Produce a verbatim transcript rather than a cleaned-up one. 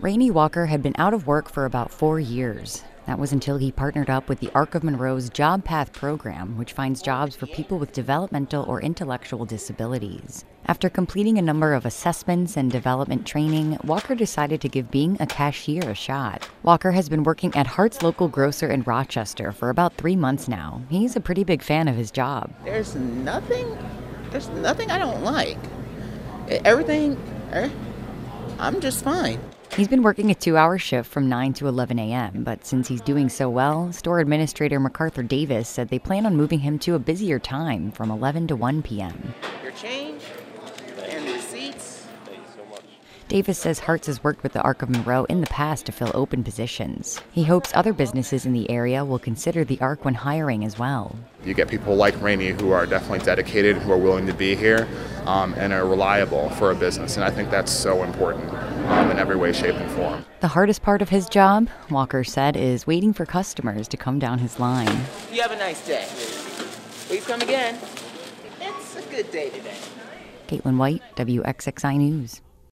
Rainey Walker had been out of work for about four years. That was until he partnered up with the Arc of Monroe's Job Path program, which finds jobs for people with developmental or intellectual disabilities. After completing a number of assessments and development training, Walker decided to give being a cashier a shot. Walker has been working at Hart's local grocer in Rochester for about three months now. He's a pretty big fan of his job. There's nothing, there's nothing I don't like. Everything, I'm just fine. He's been working a two-hour shift from nine to eleven a.m., but since he's doing so well, store administrator MacArthur Davis said they plan on moving him to a busier time from eleven to one p.m. Your change and receipts. Thank you so much. Davis says Hart's has worked with the Arc of Monroe in the past to fill open positions. He hopes other businesses in the area will consider the Arc when hiring as well. You get people like Rainey who are definitely dedicated, who are willing to be here, um, and are reliable for a business, and I think that's so important um, in every way, shape, and form. The hardest part of his job, Walker said, is waiting for customers to come down his line. You have a nice day. Please come again. It's a good day today. Caitlin White, W X X I News.